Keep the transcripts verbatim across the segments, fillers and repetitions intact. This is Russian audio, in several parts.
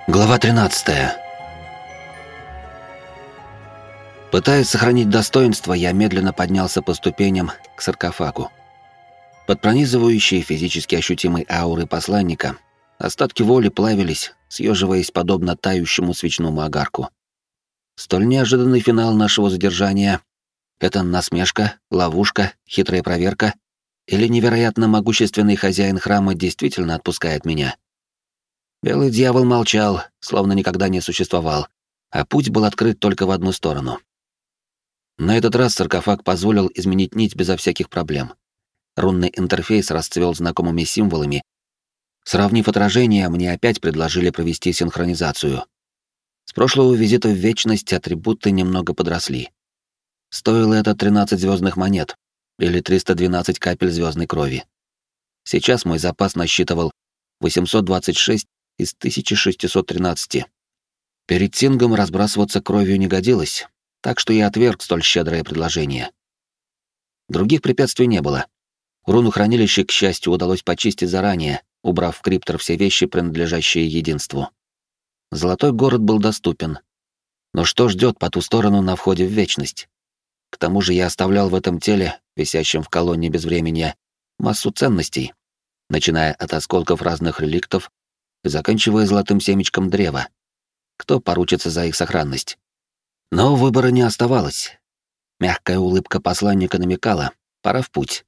Глава тринадцатая. Пытаясь сохранить достоинство, я медленно поднялся по ступеням к саркофагу. Под пронизывающей физически ощутимой аурой посланника остатки воли плавились, съеживаясь подобно тающему свечному огарку. Столь неожиданный финал нашего задержания — это насмешка, ловушка, хитрая проверка или невероятно могущественный хозяин храма действительно отпускает меня? Белый дьявол молчал, словно никогда не существовал, а путь был открыт только в одну сторону. На этот раз саркофаг позволил изменить нить безо всяких проблем. Рунный интерфейс расцвел знакомыми символами. Сравнив отражения, мне опять предложили провести синхронизацию. С прошлого визита в Вечность атрибуты немного подросли. Стоило это тринадцать звездных монет, или триста двенадцать капель звездной крови. Сейчас мой запас насчитывал восемьсот двадцать шесть из тысячи шестисот тринадцати. Перед Тингом разбрасываться кровью не годилось, так что я отверг столь щедрое предложение. Других препятствий не было. Руну хранилища, к счастью, удалось почистить заранее, убрав в криптор все вещи, принадлежащие единству. Золотой город был доступен. Но что ждет по ту сторону на входе в Вечность? К тому же я оставлял в этом теле, висящем в колонне безвременья, массу ценностей, начиная от осколков разных реликтов и заканчивая золотым семечком древа. Кто поручится за их сохранность? Но выбора не оставалось. Мягкая улыбка посланника намекала: пора в путь.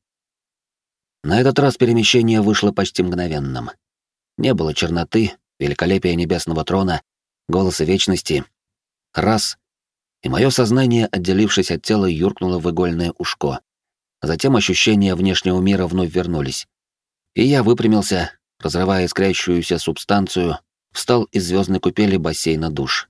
На этот раз перемещение вышло почти мгновенным. Не было черноты, великолепия небесного трона, голоса вечности. Раз — и мое сознание, отделившись от тела, юркнуло в игольное ушко. Затем ощущения внешнего мира вновь вернулись. И я выпрямился, разрывая искрящуюся субстанцию, встал из звездной купели бассейна душ.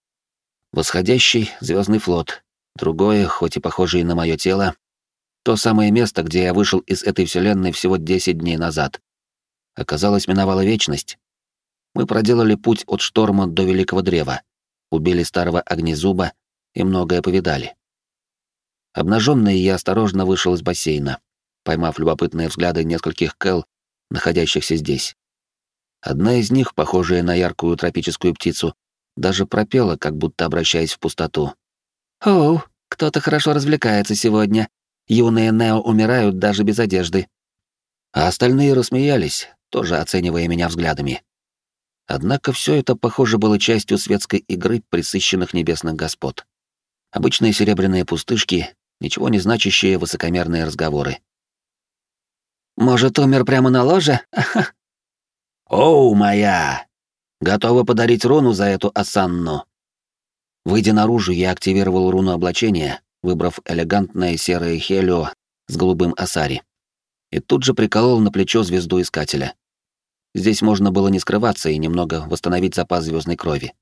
Восходящий звездный флот, другое, хоть и похожее на мое тело, то самое место, где я вышел из этой вселенной всего десять дней назад. Оказалось, миновала вечность. Мы проделали путь от шторма до Великого Древа, убили старого огнезуба и многое повидали. Обнаженный, я осторожно вышел из бассейна, поймав любопытные взгляды нескольких кэл, находящихся здесь. Одна из них, похожая на яркую тропическую птицу, даже пропела, как будто обращаясь в пустоту. «Оу, кто-то хорошо развлекается сегодня. Юные Нео умирают даже без одежды». А остальные рассмеялись, тоже оценивая меня взглядами. Однако все это, похоже, было частью светской игры пресыщенных небесных господ. Обычные серебряные пустышки, ничего не значащие высокомерные разговоры. «Может, умер прямо на ложе? Ага». «Оу, моя! Готова подарить руну за эту осанну?» Выйдя наружу, я активировал руну облачения, выбрав элегантное серое хелио с голубым асари. И тут же приколол на плечо звезду искателя. Здесь можно было не скрываться и немного восстановить запас звездной крови.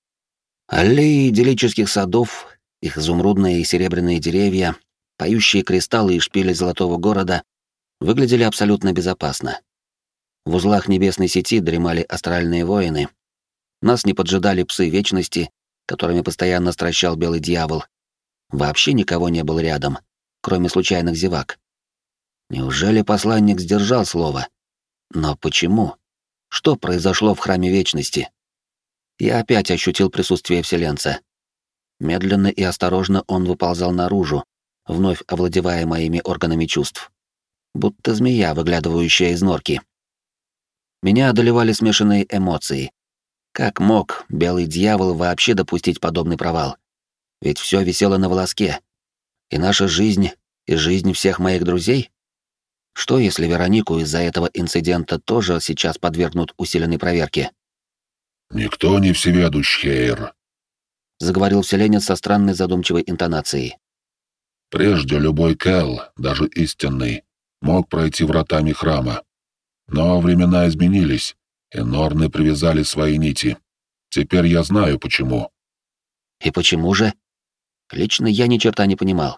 Аллеи идиллических садов, их изумрудные и серебряные деревья, поющие кристаллы и шпили золотого города выглядели абсолютно безопасно. В узлах небесной сети дремали астральные воины. Нас не поджидали псы вечности, которыми постоянно стращал белый дьявол. Вообще никого не было рядом, кроме случайных зевак. Неужели посланник сдержал слово? Но почему? Что произошло в храме вечности? Я опять ощутил присутствие вселенца. Медленно и осторожно он выползал наружу, вновь овладевая моими органами чувств. Будто змея, выглядывающая из норки. Меня одолевали смешанные эмоции. Как мог белый дьявол вообще допустить подобный провал? Ведь все висело на волоске. И наша жизнь, и жизнь всех моих друзей? Что, если Веронику из-за этого инцидента тоже сейчас подвергнут усиленной проверке? «Никто не всеведущ, Хейр», — заговорил вселенец со странной задумчивой интонацией. «Прежде любой Кэл, даже истинный, мог пройти вратами храма. Но времена изменились, и Норны привязали свои нити. Теперь я знаю, почему». «И почему же?» Лично я ни черта не понимал.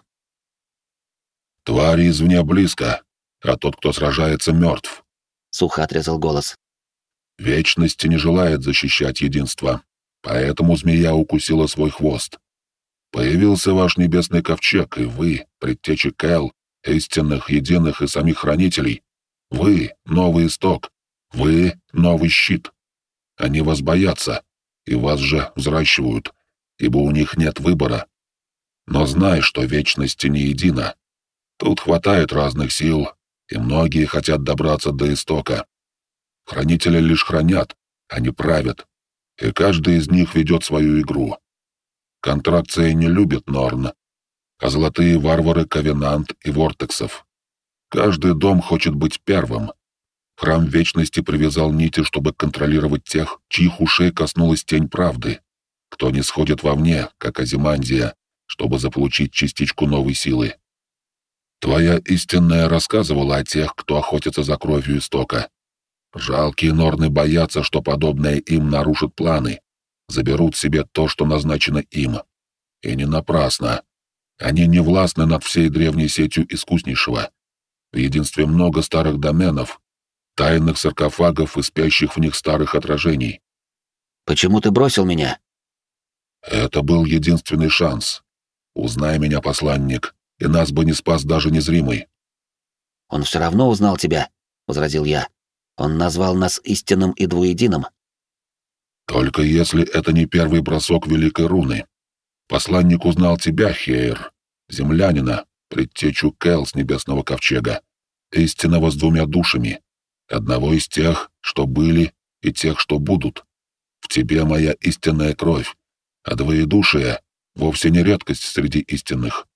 «Твари извне близко, а тот, кто сражается, мертв», — сухо отрезал голос. «Вечность не желает защищать единство, поэтому змея укусила свой хвост. Появился ваш небесный ковчег, и вы, предтечи Кэл, истинных, единых и самих хранителей. Вы — новый исток, вы — новый щит. Они вас боятся, и вас же взращивают, ибо у них нет выбора. Но знай, что вечность не едина. Тут хватает разных сил, и многие хотят добраться до истока. Хранители лишь хранят, а не правят, и каждый из них ведет свою игру. Контракция не любит Норн, а золотые варвары — Ковенант и Вортексов. Каждый дом хочет быть первым. Храм Вечности привязал нити, чтобы контролировать тех, чьих ушей коснулась тень правды, кто не сходит вовне, как Азимандия, чтобы заполучить частичку новой силы. Твоя истинная рассказывала о тех, кто охотится за кровью истока. Жалкие Норны боятся, что подобное им нарушит планы, заберут себе то, что назначено им. И не напрасно. Они не властны над всей древней сетью искуснейшего. В единстве много старых доменов, тайных саркофагов и спящих в них старых отражений. «Почему ты бросил меня?» Это был единственный шанс. Узнай меня, посланник, и нас бы не спас даже незримый. «Он все равно узнал тебя», — возразил я. «Он назвал нас истинным и двуединым». Только если это не первый бросок Великой Руны. Посланник узнал тебя, Хейр, землянина, предтечу Кэл с Небесного Ковчега, истинного с двумя душами, одного из тех, что были, и тех, что будут. В тебе моя истинная кровь, а двоедушие — вовсе не редкость среди истинных.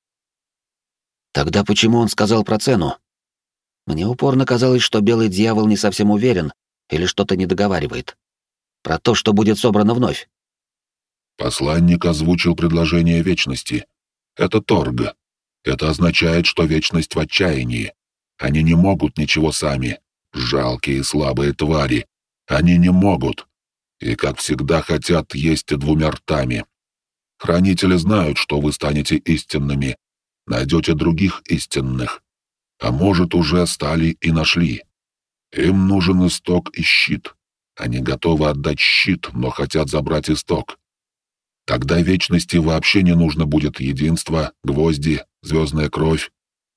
Тогда почему он сказал про цену? Мне упорно казалось, что Белый Дьявол не совсем уверен или что-то не договаривает. Про то, что будет собрано вновь. Посланник озвучил предложение Вечности. Это торг. Это означает, что Вечность в отчаянии. Они не могут ничего сами. Жалкие и слабые твари. Они не могут. И, как всегда, хотят есть двумя ртами. Хранители знают, что вы станете истинными. Найдете других истинных. А может, уже стали и нашли. Им нужен исток и щит. Они готовы отдать щит, но хотят забрать исток. Тогда Вечности вообще не нужно будет единство, гвозди, звездная кровь.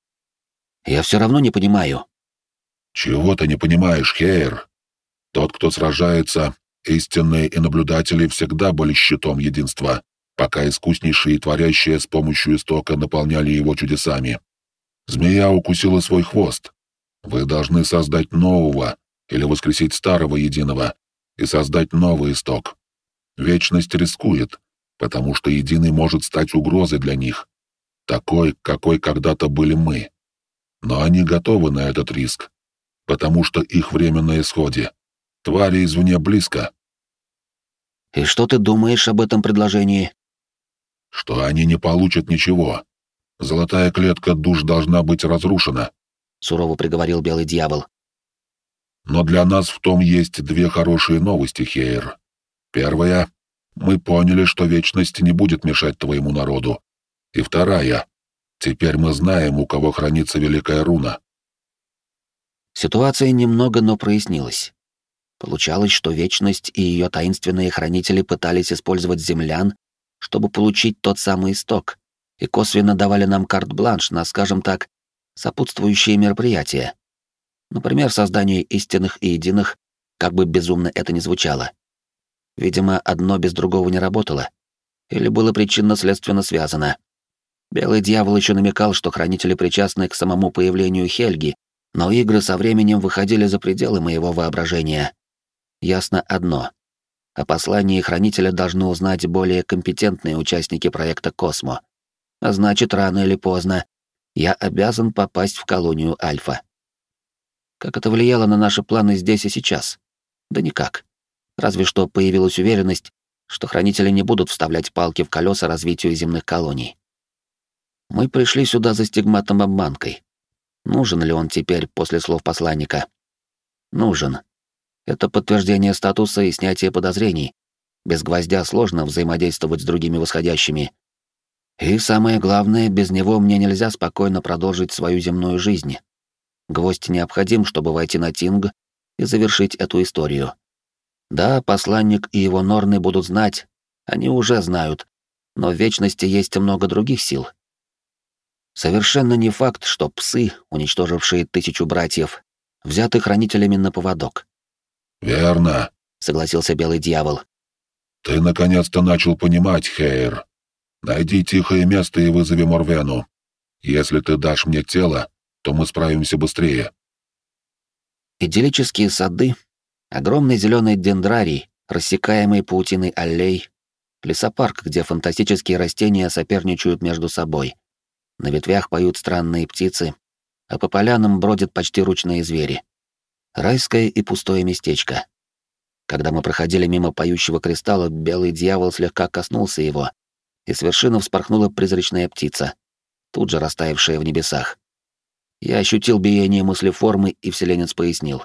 Я все равно не понимаю. Чего ты не понимаешь, Хейр? Тот, кто сражается, истинные и наблюдатели всегда были щитом единства, пока искуснейшие и творящие с помощью истока наполняли его чудесами. Змея укусила свой хвост. Вы должны создать нового или воскресить старого единого и создать новый исток. Вечность рискует, потому что единый может стать угрозой для них, такой, какой когда-то были мы. Но они готовы на этот риск, потому что их время на исходе. Твари извне близко. И что ты думаешь об этом предложении? Что они не получат ничего. Золотая клетка душ должна быть разрушена, Сурово приговорил Белый Дьявол. Но для нас в том есть две хорошие новости, Хейр. Первая — мы поняли, что Вечность не будет мешать твоему народу. И вторая — теперь мы знаем, у кого хранится Великая Руна. Ситуация немного, но прояснилась. Получалось, что Вечность и ее таинственные хранители пытались использовать землян, чтобы получить тот самый исток, и косвенно давали нам карт-бланш на, скажем так, сопутствующие мероприятия. Например, создание истинных и единых, как бы безумно это ни звучало. Видимо, одно без другого не работало. Или было причинно-следственно связано. Белый Дьявол еще намекал, что хранители причастны к самому появлению Хельги, но игры со временем выходили за пределы моего воображения. Ясно одно. О послании хранителя должны узнать более компетентные участники проекта «Космо». А значит, рано или поздно я обязан попасть в колонию Альфа. Как это влияло на наши планы здесь и сейчас? Да никак. Разве что появилась уверенность, что хранители не будут вставлять палки в колеса развитию земных колоний. Мы пришли сюда за стигматом-обманкой. Нужен ли он теперь после слов посланника? Нужен. Это подтверждение статуса и снятие подозрений. Без гвоздя сложно взаимодействовать с другими восходящими. И самое главное, без него мне нельзя спокойно продолжить свою земную жизнь. Гвоздь необходим, чтобы войти на Тинг и завершить эту историю. Да, посланник и его Норны будут знать, они уже знают, но в Вечности есть много других сил. Совершенно не факт, что псы, уничтожившие тысячу братьев, взяты хранителями на поводок. «Верно», — согласился Белый Дьявол. Ты наконец-то начал понимать, Хейр. Найди тихое место и вызови Морвену. Если ты дашь мне тело, то мы справимся быстрее. Идиллические сады, огромный зеленый дендрарий, рассекаемый паутиной аллей, лесопарк, где фантастические растения соперничают между собой. На ветвях поют странные птицы, а по полянам бродят почти ручные звери. Райское и пустое местечко. Когда мы проходили мимо поющего кристалла, белый дьявол слегка коснулся его, и с вершины вспорхнула призрачная птица, тут же растаявшая в небесах. Я ощутил биение мыслеформы, и вселенец пояснил.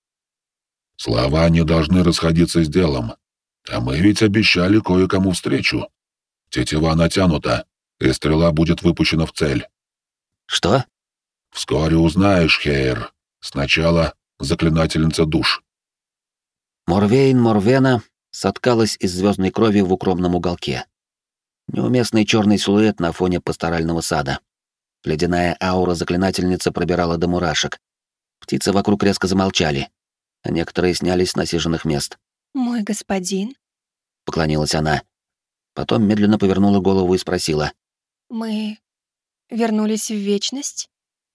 Слова не должны расходиться с делом. А мы ведь обещали кое-кому встречу. Тетива натянута, и стрела будет выпущена в цель. Что? Вскоре узнаешь, Хейр. Сначала заклинательница душ. Морвейн Морвена соткалась из звездной крови в укромном уголке. Неуместный черный силуэт на фоне пасторального сада. Ледяная аура заклинательницы пробирала до мурашек. Птицы вокруг резко замолчали, а некоторые снялись с насиженных мест. «Мой господин?» — поклонилась она. Потом медленно повернула голову и спросила. «Мы вернулись в вечность?»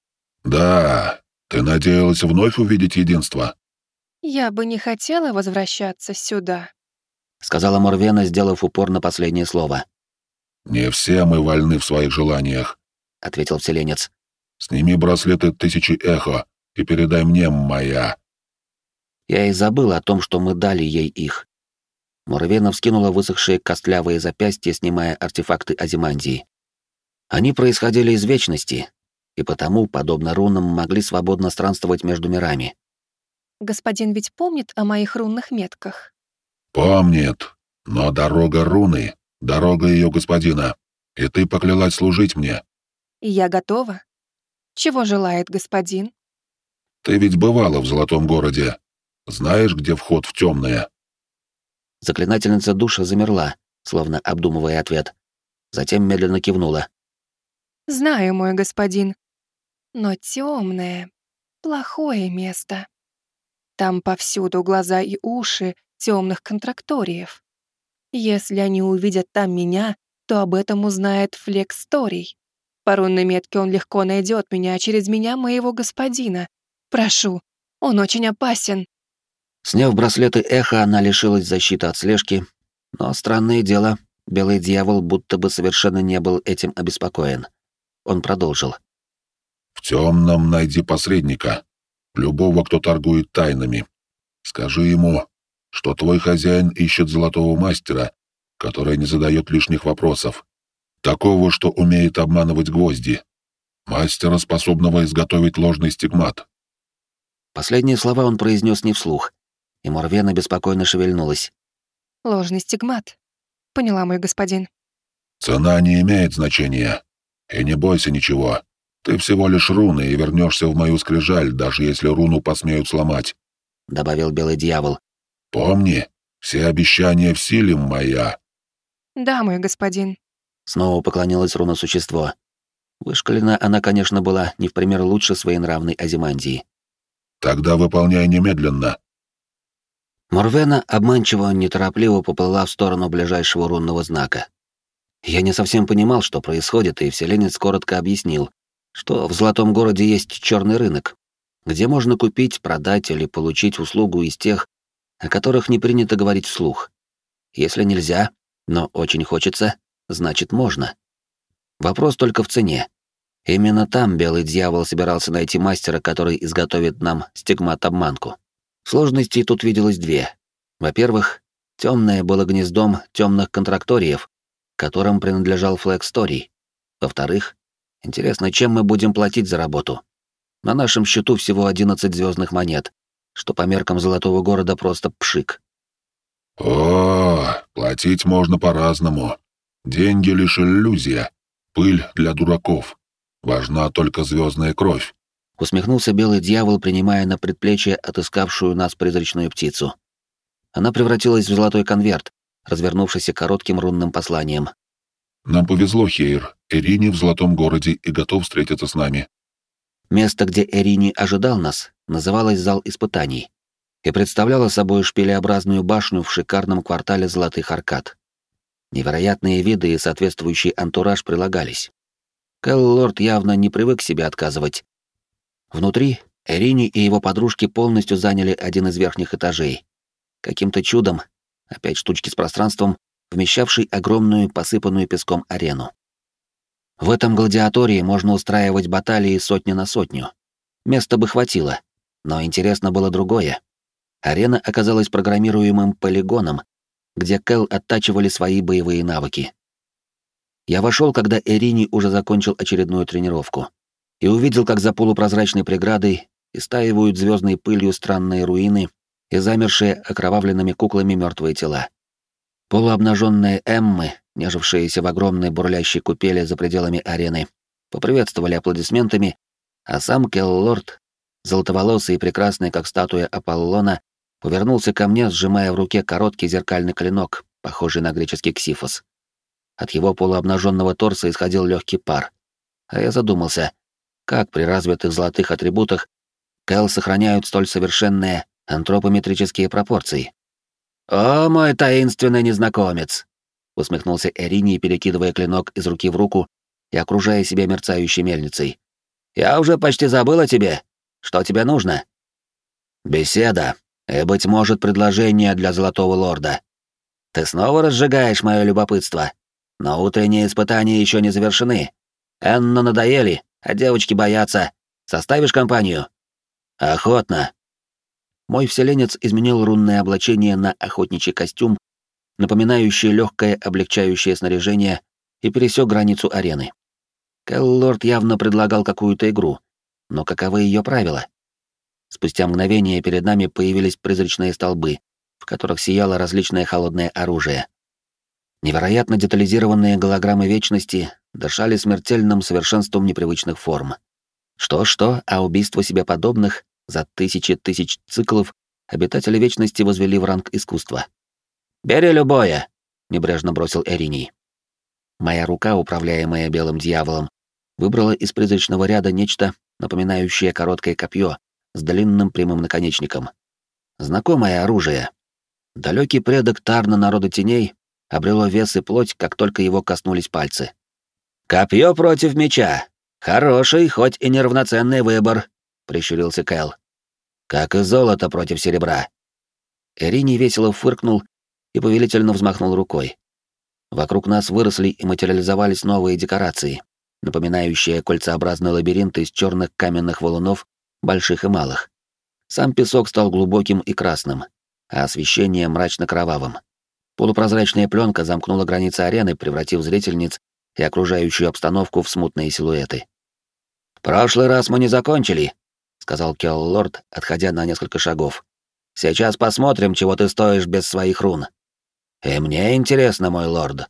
«Да, ты надеялась вновь увидеть единство?» «Я бы не хотела возвращаться сюда», — сказала Морвена, сделав упор на последнее слово. «Не все мы вольны в своих желаниях», — ответил вселенец. «Сними браслеты тысячи эхо и передай мне, моя». Я и забыл о том, что мы дали ей их. Морвена вскинула высохшие костлявые запястья, снимая артефакты Азимандии. Они происходили из вечности, и потому, подобно рунам, могли свободно странствовать между мирами. «Господин ведь помнит о моих рунных метках?» «Помнит, но дорога руны, дорога ее господина, и ты поклялась служить мне». «И я готова. Чего желает господин?» «Ты ведь бывала в Золотом городе. Знаешь, где вход в темное?» Заклинательница душа замерла, словно обдумывая ответ. Затем медленно кивнула. «Знаю, мой господин. Но темное, плохое место. Там повсюду глаза и уши темных контракториев. Если они увидят там меня, то об этом узнает Флексторий. По рунной метке он легко найдет меня, а через меня моего господина. Прошу, он очень опасен». Сняв браслеты эхо, она лишилась защиты от слежки, но, странное дело, белый дьявол будто бы совершенно не был этим обеспокоен. Он продолжил. «В темном найди посредника, любого, кто торгует тайнами. Скажи ему, что твой хозяин ищет золотого мастера, который не задает лишних вопросов, такого, что умеет обманывать гвозди, мастера, способного изготовить ложный стигмат». Последние слова он произнес не вслух, и Морвена беспокойно шевельнулась. «Ложный стигмат. Поняла, мой господин». «Цена не имеет значения. И не бойся ничего. Ты всего лишь руны и вернешься в мою скрижаль, даже если руну посмеют сломать», — добавил белый дьявол. «Помни, все обещания в силе, моя». «Да, мой господин». Снова поклонилась руна-существо. Вышкалена она, конечно, была не в пример лучше своенравной Азимандии. «Тогда выполняй немедленно». Морвена обманчиво неторопливо поплыла в сторону ближайшего рунного знака. Я не совсем понимал, что происходит, и вселенец коротко объяснил, что в Золотом городе есть черный рынок, где можно купить, продать или получить услугу из тех, о которых не принято говорить вслух. Если нельзя, но очень хочется, значит можно. Вопрос только в цене. Именно там белый дьявол собирался найти мастера, который изготовит нам стигмат-обманку. Сложностей тут виделось две. Во-первых, темное было гнездом темных контракториев, которым принадлежал Флексторий. Во-вторых, интересно, чем мы будем платить за работу. На нашем счету всего одиннадцать звездных монет, что по меркам Золотого города просто пшик. «О, платить можно по-разному. Деньги лишь иллюзия, пыль для дураков. Важна только звездная кровь», — усмехнулся белый дьявол, принимая на предплечье отыскавшую нас призрачную птицу. Она превратилась в золотой конверт, развернувшийся коротким рунным посланием. «Нам повезло, Хейр. Эрине в Золотом городе и готов встретиться с нами». Место, где Эрини ожидал нас, называлось «Зал испытаний». и представляла собой шпилеобразную башню в шикарном квартале золотых аркад. Невероятные виды и соответствующий антураж прилагались. Келл-Лорд явно не привык себе отказывать. Внутри Эрини и его подружки полностью заняли один из верхних этажей. Каким-то чудом, опять штучки с пространством, вмещавший огромную, посыпанную песком арену. В этом гладиатории можно устраивать баталии сотня на сотню. Места бы хватило, но интересно было другое. Арена оказалась программируемым полигоном, где Кэл оттачивали свои боевые навыки. Я вошел, когда Эрини уже закончил очередную тренировку, и увидел, как за полупрозрачной преградой истаивают звездной пылью странные руины и замершие окровавленными куклами мертвые тела. Полуобнаженные эммы, нежившиеся в огромной бурлящей купели за пределами арены, поприветствовали аплодисментами, а сам Келл-Лорд, золотоволосый и прекрасный, как статуя Аполлона, повернулся ко мне, сжимая в руке короткий зеркальный клинок, похожий на греческий ксифос. От его полуобнаженного торса исходил легкий пар. А я задумался, как при развитых золотых атрибутах Кэл сохраняют столь совершенные антропометрические пропорции. «О, мой таинственный незнакомец!» — усмехнулся Эрини, перекидывая клинок из руки в руку и окружая себя мерцающей мельницей. «Я уже почти забыл о тебе. Что тебе нужно?» «Беседа и, быть может, предложение для Золотого Лорда. Ты снова разжигаешь мое любопытство. Но утренние испытания еще не завершены. Энно надоели, а девочки боятся. Составишь компанию?» «Охотно». Мой вселенец изменил рунное облачение на охотничий костюм, напоминающий легкое облегчающее снаряжение, и пересек границу арены. Келл-Лорд явно предлагал какую-то игру, но каковы ее правила? Спустя мгновение перед нами появились призрачные столбы, в которых сияло различное холодное оружие. Невероятно детализированные голограммы вечности дышали смертельным совершенством непривычных форм. Что-что, а убийство себе подобных за тысячи тысяч циклов обитатели вечности возвели в ранг искусства. «Бери любое!» — небрежно бросил Эрини. Моя рука, управляемая белым дьяволом, выбрала из призрачного ряда нечто, напоминающее короткое копье с длинным прямым наконечником. Знакомое оружие. Далекий предок Тарна народа теней обрело вес и плоть, как только его коснулись пальцы. «Копье против меча. Хороший, хоть и неравноценный выбор», — прищурился Кэл. «Как и золото против серебра». Эрини весело фыркнул и повелительно взмахнул рукой. Вокруг нас выросли и материализовались новые декорации, напоминающие кольцеобразный лабиринт из черных каменных валунов, больших и малых. Сам песок стал глубоким и красным, а освещение мрачно-кровавым. Полупрозрачная пленка замкнула границы арены, превратив зрительниц и окружающую обстановку в смутные силуэты. «В прошлый раз мы не закончили», — сказал Келл-Лорд, отходя на несколько шагов. «Сейчас посмотрим, чего ты стоишь без своих рун. И мне интересно, мой лорд».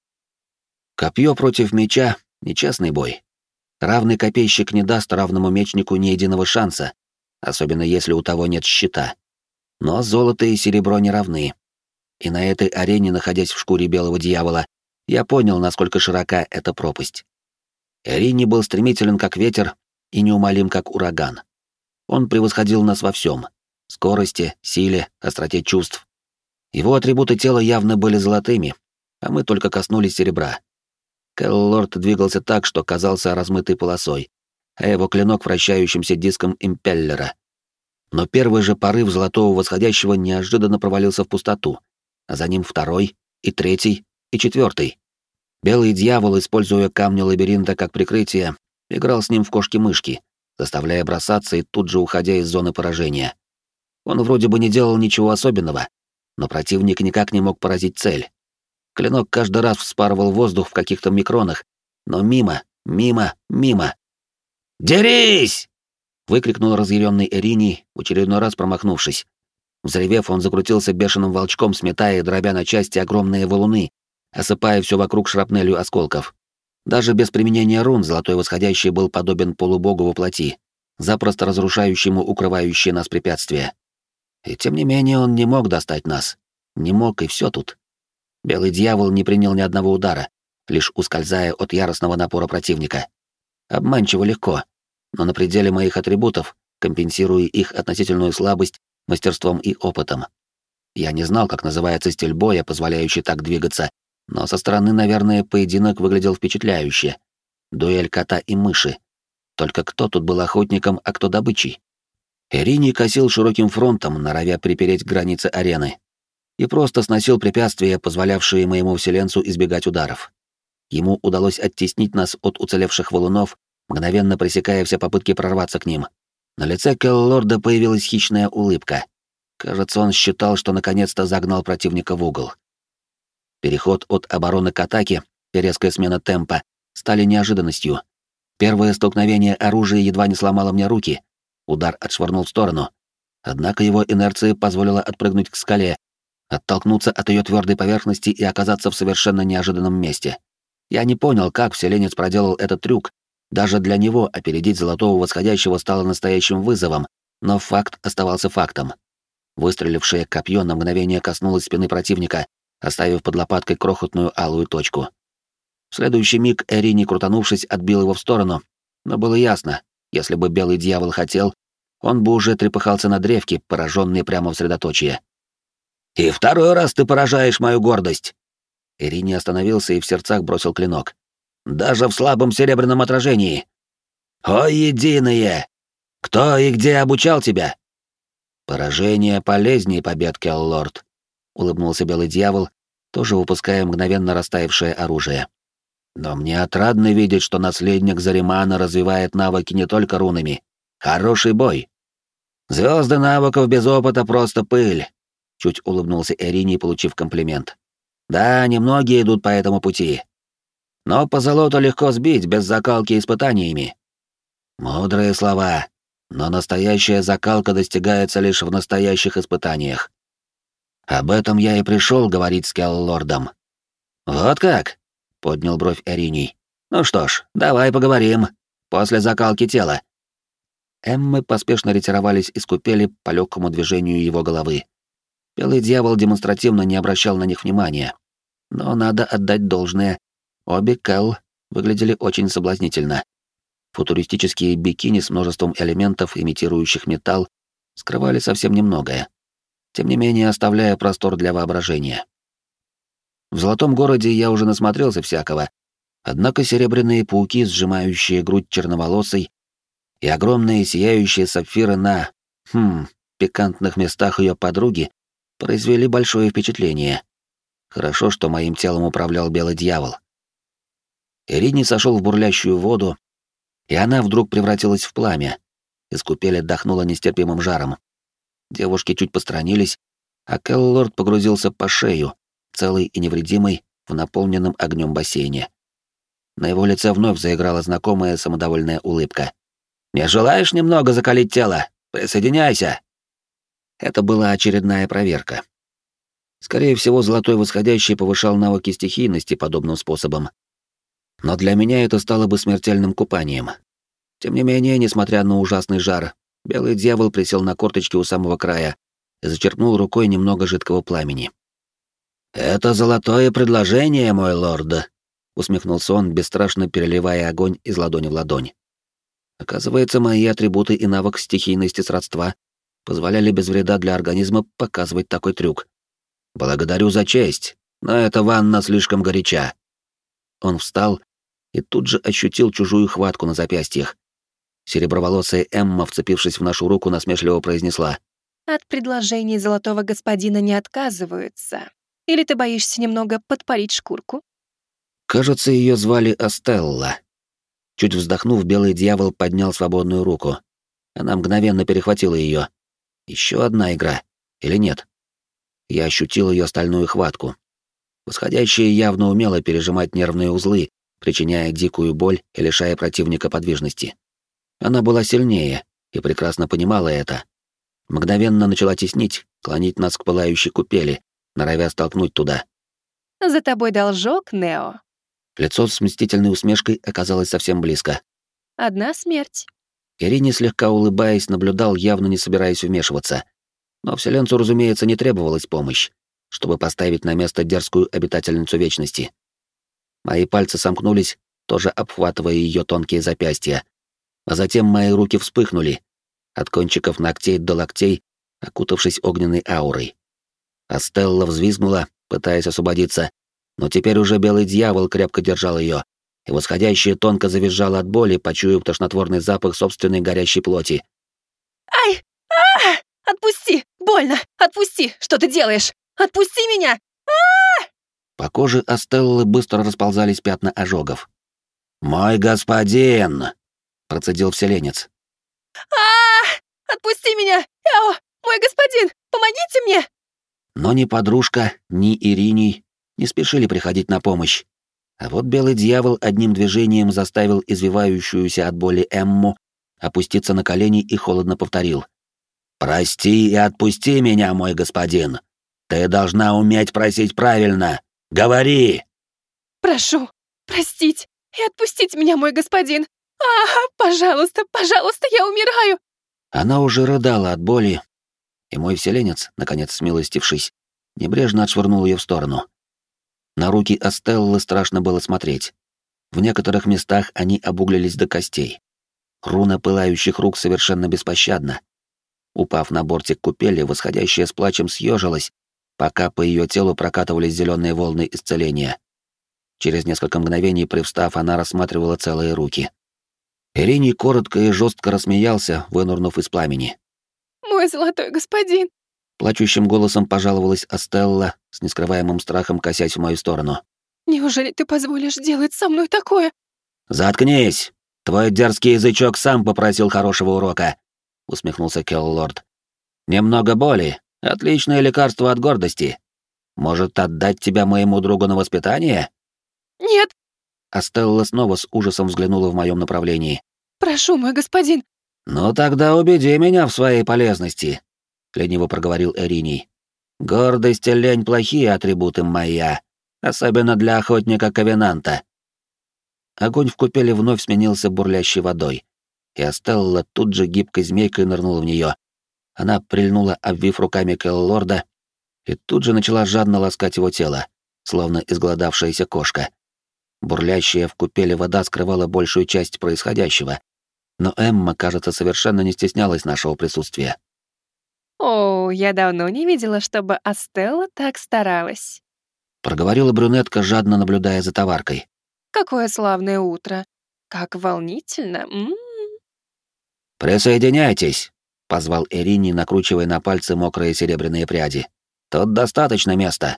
Копье против меча — нечестный бой. Равный копейщик не даст равному мечнику ни единого шанса, особенно если у того нет щита. Но золото и серебро не равны. И на этой арене, находясь в шкуре белого дьявола, я понял, насколько широка эта пропасть. Эрини был стремителен, как ветер, и неумолим, как ураган. Он превосходил нас во всем — скорости, силе, остроте чувств. Его атрибуты тела явно были золотыми, а мы только коснулись серебра. Келл-Лорд двигался так, что казался размытой полосой, а его клинок — вращающимся диском импеллера. Но первый же порыв золотого восходящего неожиданно провалился в пустоту, а за ним второй, и третий, и четвертый. Белый дьявол, используя камни лабиринта как прикрытие, играл с ним в кошки-мышки, заставляя бросаться и тут же уходя из зоны поражения. Он вроде бы не делал ничего особенного, но противник никак не мог поразить цель. Клинок каждый раз вспарывал воздух в каких-то микронах, но мимо, мимо, мимо. «Дерись!» — выкрикнул разъяренный Эрини, в очередной раз промахнувшись. Взревев, он закрутился бешеным волчком, сметая и дробя на части огромные валуны, осыпая все вокруг шрапнелью осколков. Даже без применения рун Золотой Восходящий был подобен полубогу во плоти, запросто разрушающему укрывающие нас препятствия. И тем не менее он не мог достать нас. Не мог, и все тут. Белый дьявол не принял ни одного удара, лишь ускользая от яростного напора противника. Обманчиво легко, но на пределе моих атрибутов, компенсируя их относительную слабость, мастерством и опытом. Я не знал, как называется стиль боя, позволяющий так двигаться, но со стороны, наверное, поединок выглядел впечатляюще. Дуэль кота и мыши. Только кто тут был охотником, а кто добычей? Эрини косил широким фронтом, норовя припереть границы арены, и просто сносил препятствия, позволявшие моему вселенцу избегать ударов. Ему удалось оттеснить нас от уцелевших валунов, мгновенно пресекая все попытки прорваться к ним. На лице Келлорда появилась хищная улыбка. Кажется, он считал, что наконец-то загнал противника в угол. Переход от обороны к атаке и резкая смена темпа стали неожиданностью. Первое столкновение оружия едва не сломало мне руки. Удар отшвырнул в сторону. Однако его инерция позволила отпрыгнуть к скале, оттолкнуться от ее твердой поверхности и оказаться в совершенно неожиданном месте. Я не понял, как вселенец проделал этот трюк. Даже для него опередить Золотого Восходящего стало настоящим вызовом, но факт оставался фактом. Выстрелившее копье на мгновение коснулось спины противника, оставив под лопаткой крохотную алую точку. В следующий миг Эрини, крутанувшись, отбил его в сторону, но было ясно, если бы Белый Дьявол хотел, он бы уже трепыхался на древке, пораженный прямо в средоточие. «И второй раз ты поражаешь мою гордость!» Эрини остановился и в сердцах бросил клинок. «Даже в слабом серебряном отражении! О, единое! Кто и где обучал тебя?» «Поражение полезнее побед, Келлорд», — улыбнулся Белый Дьявол, тоже выпуская мгновенно растаявшее оружие. «Но мне отрадно видеть, что наследник Заримана развивает навыки не только рунами. Хороший бой. Звезды навыков без опыта — просто пыль», — чуть улыбнулся Эрини, получив комплимент. «Да, немногие идут по этому пути. Но по золоту легко сбить, без закалки испытаниями». Мудрые слова, но настоящая закалка достигается лишь в настоящих испытаниях. Об этом я и пришел говорить с Келлордом. «Вот как?» — поднял бровь Эрини. «Ну что ж, давай поговорим. После закалки тела». Эммы поспешно ретировались из купели по легкому движению его головы. Белый Дьявол демонстративно не обращал на них внимания. Но надо отдать должное. Обе Кэл выглядели очень соблазнительно. Футуристические бикини с множеством элементов, имитирующих металл, скрывали совсем немногое, тем не менее оставляя простор для воображения. В Золотом городе я уже насмотрелся всякого, однако серебряные пауки, сжимающие грудь черноволосой, и огромные сияющие сапфиры на, хм, пикантных местах ее подруги произвели большое впечатление. Хорошо, что моим телом управлял Белый Дьявол. Эрини сошел в бурлящую воду, и она вдруг превратилась в пламя. Из купели дохнуло нестерпимым жаром. Девушки чуть посторонились, а Келлорд погрузился по шею, целый и невредимый, в наполненном огнем бассейне. На его лице вновь заиграла знакомая самодовольная улыбка. «Не желаешь немного закалить тело? Присоединяйся!» Это была очередная проверка. Скорее всего, Золотой Восходящий повышал навыки стихийности подобным способом. Но для меня это стало бы смертельным купанием. Тем не менее, несмотря на ужасный жар, Белый Дьявол присел на корточки у самого края и зачерпнул рукой немного жидкого пламени. «Это золотое предложение, мой лорд», — усмехнулся он, бесстрашно переливая огонь из ладони в ладонь. Оказывается, мои атрибуты и навык стихийности сродства позволяли без вреда для организма показывать такой трюк. «Благодарю за честь, но эта ванна слишком горяча». Он встал и тут же ощутил чужую хватку на запястьях. Сереброволосая Эмма, вцепившись в нашу руку, насмешливо произнесла: «От предложений золотого господина не отказываются. Или ты боишься немного подпалить шкурку?» Кажется, ее звали Астелла. Чуть вздохнув, Белый Дьявол поднял свободную руку. Она мгновенно перехватила ее. Еще одна игра. Или нет? Я ощутил ее стальную хватку. Восходящая явно умела пережимать нервные узлы, причиняя дикую боль и лишая противника подвижности. Она была сильнее и прекрасно понимала это. Мгновенно начала теснить, клонить нас к пылающей купели, норовя столкнуть туда. «За тобой должок, Нео». Лицо с мстительной усмешкой оказалось совсем близко. «Одна смерть». Ирине, слегка улыбаясь, наблюдал, явно не собираясь вмешиваться. Но вселенцу, разумеется, не требовалась помощь, чтобы поставить на место дерзкую обитательницу вечности. Мои пальцы сомкнулись, тоже обхватывая ее тонкие запястья, а затем мои руки вспыхнули. От кончиков ногтей до локтей окутавшись огненной аурой. Астелла взвизгнула, пытаясь освободиться, но теперь уже белый дьявол крепко держал ее, и восходящая тонко завизжала от боли, почуяв тошнотворный запах собственной горящей плоти. «Ай! А! Отпусти! Больно! Отпусти! Что ты делаешь? Отпусти меня! А!» По коже Астеллы быстро расползались пятна ожогов. «Мой господин!» — процедил вселенец. А! Отпусти меня! Эо! Мой господин! Помогите мне!» Но ни подружка, ни Ириней не спешили приходить на помощь. А вот белый дьявол одним движением заставил извивающуюся от боли Эмму опуститься на колени и холодно повторил. «Прости и отпусти меня, мой господин. Ты должна уметь просить правильно. Говори!» «Прошу, простить и отпустить меня, мой господин. А, пожалуйста, пожалуйста, я умираю!» Она уже рыдала от боли, и мой вселенец, наконец смилостившись, небрежно отшвырнул ее в сторону. На руки Астеллы страшно было смотреть. В некоторых местах они обуглились до костей. Руна пылающих рук совершенно беспощадна. Упав на бортик купели, восходящая с плачем съежилась, пока по ее телу прокатывались зеленые волны исцеления. Через несколько мгновений, привстав, она рассматривала целые руки. Ириней коротко и жестко рассмеялся, вынурнув из пламени. «Мой золотой господин!» Плачущим голосом пожаловалась Астелла, с нескрываемым страхом косясь в мою сторону. «Неужели ты позволишь делать со мной такое?» «Заткнись! Твой дерзкий язычок сам попросил хорошего урока», — усмехнулся Келлорд. «Немного боли. Отличное лекарство от гордости. Может, отдать тебя моему другу на воспитание?» «Нет!» Астелла снова с ужасом взглянула в моем направлении. «Прошу, мой господин!» «Ну тогда убеди меня в своей полезности», — лениво проговорил Эриней. «Гордость и лень — плохие атрибуты моя, особенно для охотника Ковенанта». Огонь в купели вновь сменился бурлящей водой, и Астелла тут же гибкой змейкой нырнула в нее. Она прильнула, обвив руками Келлорда, и тут же начала жадно ласкать его тело, словно изголодавшаяся кошка. Бурлящая в купели вода скрывала большую часть происходящего, но Эмма, кажется, совершенно не стеснялась нашего присутствия. «О, я давно не видела, чтобы Астелла так старалась», — проговорила брюнетка, жадно наблюдая за товаркой. «Какое славное утро! Как волнительно! М-м-м!» «Присоединяйтесь!» — позвал Эрини, накручивая на пальцы мокрые серебряные пряди. «Тут достаточно места!»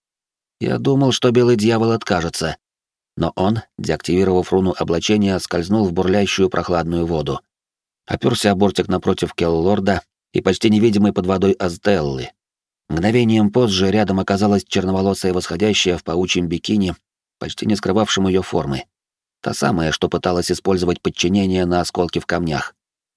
Я думал, что белый дьявол откажется, но он, деактивировав руну облачения, скользнул в бурлящую прохладную воду. Опёрся о бортик напротив Келлорда и почти невидимый под водой Астеллы. Мгновением позже рядом оказалась черноволосая восходящая в паучьем бикини, почти не скрывавшем ее формы. Та самая, что пыталась использовать подчинение на осколки в камнях.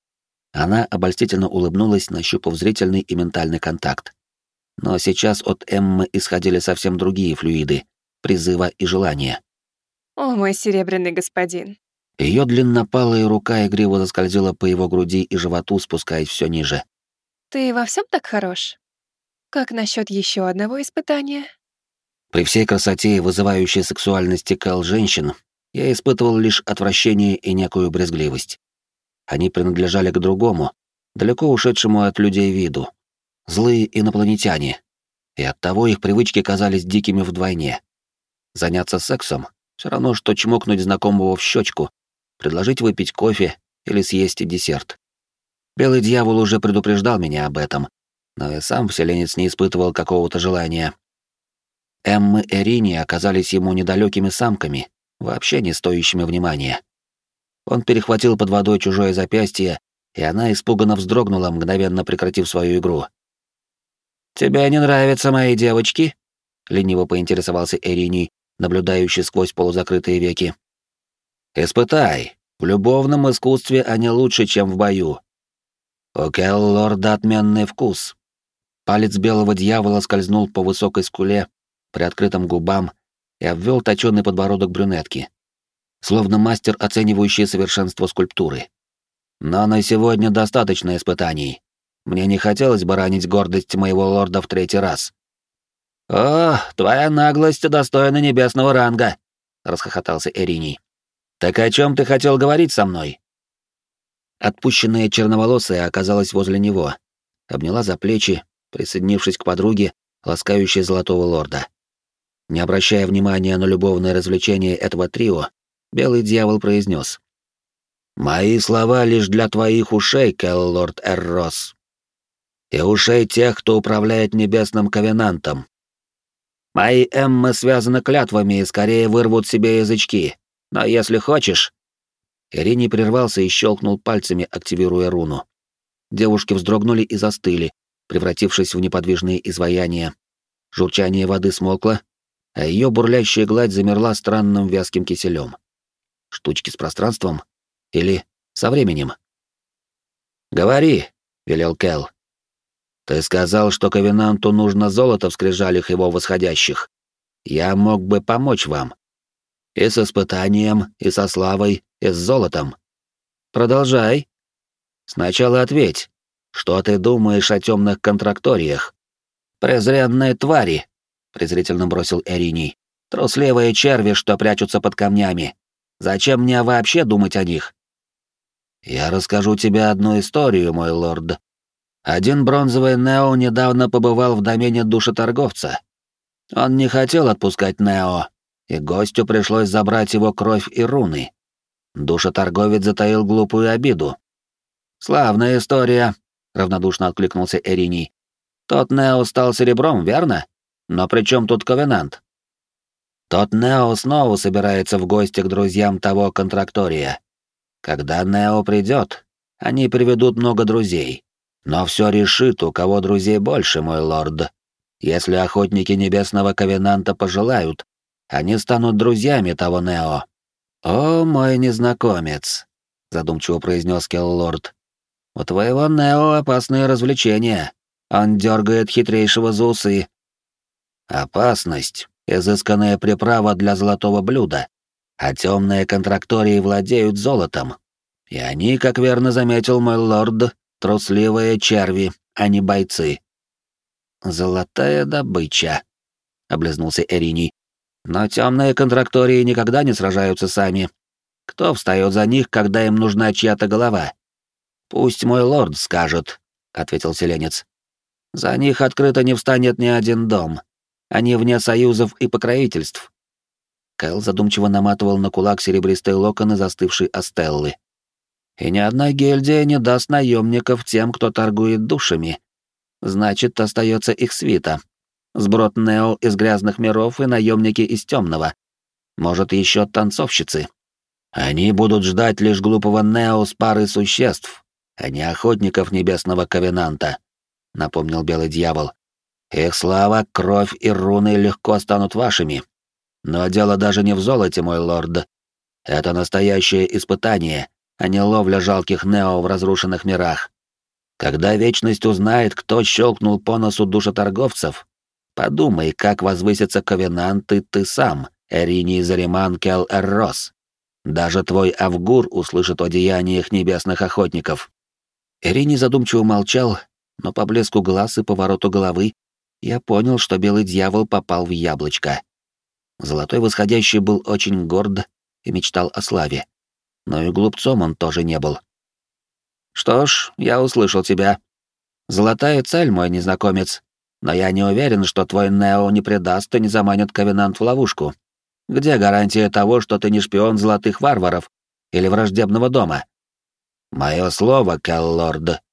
Она обольстительно улыбнулась, нащупав зрительный и ментальный контакт. Но сейчас от Эммы исходили совсем другие флюиды — призыва и желания. «О, мой серебряный господин!» Ее длиннопалая рука игриво заскользила по его груди и животу, спускаясь все ниже. «Ты во всем так хорош? Как насчет еще одного испытания?» При всей красоте и вызывающей сексуальности Кэл женщин я испытывал лишь отвращение и некую брезгливость. Они принадлежали к другому, далеко ушедшему от людей виду. Злые инопланетяне. И оттого их привычки казались дикими вдвойне. Заняться сексом — все равно, что чмокнуть знакомого в щечку, предложить выпить кофе или съесть десерт. Белый дьявол уже предупреждал меня об этом, но и сам вселенец не испытывал какого-то желания. Эммы и Рини оказались ему недалекими самками, вообще не стоящими внимания. Он перехватил под водой чужое запястье, и она испуганно вздрогнула, мгновенно прекратив свою игру. «Тебе не нравятся мои девочки?» — лениво поинтересовался Эрини, наблюдающий сквозь полузакрытые веки. «Испытай. В любовном искусстве они лучше, чем в бою. У Келлорда отменный вкус». Палец белого дьявола скользнул по высокой скуле, приоткрытым губам и обвел точёный подбородок брюнетки, словно мастер, оценивающий совершенство скульптуры. «Но на сегодня достаточно испытаний. Мне не хотелось бы ранить гордость моего лорда в третий раз». «О, твоя наглость достойна небесного ранга», — расхохотался Эрини. «Так о чем ты хотел говорить со мной?» Отпущенная черноволосая оказалась возле него, обняла за плечи, присоединившись к подруге, ласкающей Золотого Лорда. Не обращая внимания на любовное развлечение этого трио, Белый Дьявол произнес: «Мои слова лишь для твоих ушей, Келлорд Эррос, и ушей тех, кто управляет Небесным Ковенантом. Мои эммы связаны клятвами и скорее вырвут себе язычки, но если хочешь...» Ирини прервался и щелкнул пальцами, активируя руну. Девушки вздрогнули и застыли, превратившись в неподвижные изваяния. Журчание воды смолкло, а ее бурлящая гладь замерла странным вязким киселем. Штучки с пространством? Или со временем? «Говори», — велел Кел. «Ты сказал, что Ковенанту нужно золото в скрижалях его восходящих. Я мог бы помочь вам. И с испытанием, и со славой, и с золотом. Продолжай. Сначала ответь, что ты думаешь о темных контракториях? Презренные твари», — презрительно бросил Эриний. «Трусливые черви, что прячутся под камнями. Зачем мне вообще думать о них?» «Я расскажу тебе одну историю, мой лорд. Один бронзовый Нео недавно побывал в домене душеторговца. Он не хотел отпускать Нео, и гостю пришлось забрать его кровь и руны. Душеторговец затаил глупую обиду. «Славная история», — равнодушно откликнулся Эриний. «Тот Нео стал серебром, верно? Но при чем тут Ковенант?» «Тот Нео снова собирается в гости к друзьям того контрактория. Когда Нео придет, они приведут много друзей. Но все решит, у кого друзей больше, мой лорд. Если охотники Небесного Ковенанта пожелают, они станут друзьями того Нео». «О, мой незнакомец», — задумчиво произнес Келлорд. «У твоего Нео опасные развлечения. Он дергает хитрейшего за усы». «Опасность — изысканная приправа для золотого блюда, а темные контрактории владеют золотом. И они, как верно заметил мой лорд, трусливые черви, а не бойцы». «Золотая добыча», — облизнулся Эриний. «Но темные контрактории никогда не сражаются сами. Кто встает за них, когда им нужна чья-то голова?» «Пусть мой лорд скажет», — ответил селенец. «За них открыто не встанет ни один дом. Они вне союзов и покровительств». Кэл задумчиво наматывал на кулак серебристые локоны застывшей Астеллы. «И ни одна гильдия не даст наемников тем, кто торгует душами. Значит, остается их свита. Сброд Нео из грязных миров и наемники из темного. Может, еще танцовщицы. Они будут ждать лишь глупого Нео с парой существ, а не охотников Небесного Ковенанта», — напомнил Белый Дьявол. «Их слава, кровь и руны легко станут вашими. Но дело даже не в золоте, мой лорд. Это настоящее испытание, а не ловля жалких Нео в разрушенных мирах. Когда Вечность узнает, кто щелкнул по носу душеторговцев, подумай, как возвысится Ковенант и ты сам, Эриний Зариман Кел Эррос. Даже твой Авгур услышит о деяниях небесных охотников». Эриний задумчиво молчал, но по блеску глаз и повороту головы я понял, что Белый Дьявол попал в яблочко. Золотой Восходящий был очень горд и мечтал о славе. Но и глупцом он тоже не был. «Что ж, я услышал тебя. Золотая цель, мой незнакомец. Но я не уверен, что твой Нео не предаст и не заманит Ковенант в ловушку. Где гарантия того, что ты не шпион золотых варваров или враждебного дома?» «Мое слово, Келлорд».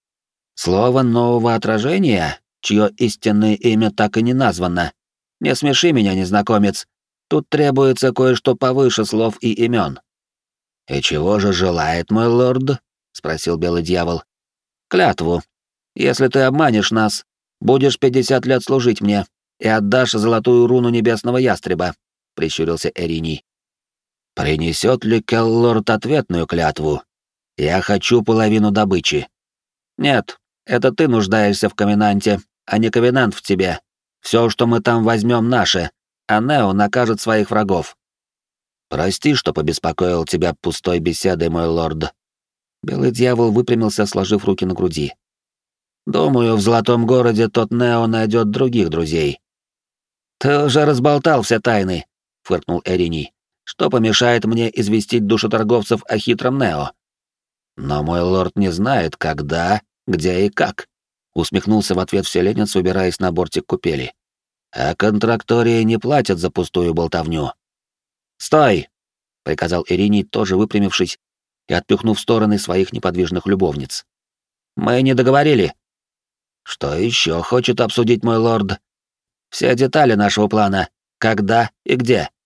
«Слово нового отражения, чье истинное имя так и не названо. Не смеши меня, незнакомец. Тут требуется кое-что повыше слов и имен». «И чего же желает мой лорд?» — спросил Белый Дьявол. «Клятву. Если ты обманешь нас, будешь пятьдесят лет служить мне и отдашь золотую руну небесного ястреба», — прищурился Эриний. «Принесет ли Келлорд ответную клятву? Я хочу половину добычи». «Нет, это ты нуждаешься в Ковенанте, а не Ковенант в тебе. Все, что мы там возьмем, наше, а Нео накажет своих врагов». «Прости, что побеспокоил тебя пустой беседой, мой лорд». Белый Дьявол выпрямился, сложив руки на груди. «Думаю, в Золотом Городе тот Нео найдет других друзей». «Ты уже разболтал все тайны», — фыркнул Эриний. «Что помешает мне известить душеторговцев о хитром Нео?» «Но мой лорд не знает, когда, где и как. Усмехнулся в ответ вселенец, убираясь на бортик купели. А контрактории не платят за пустую болтовню. «Стой!» — приказал Ириней, тоже выпрямившись и отпихнув в стороны своих неподвижных любовниц. «Мы не договорили». «Что еще хочет обсудить мой лорд?» «Все детали нашего плана. Когда и где?»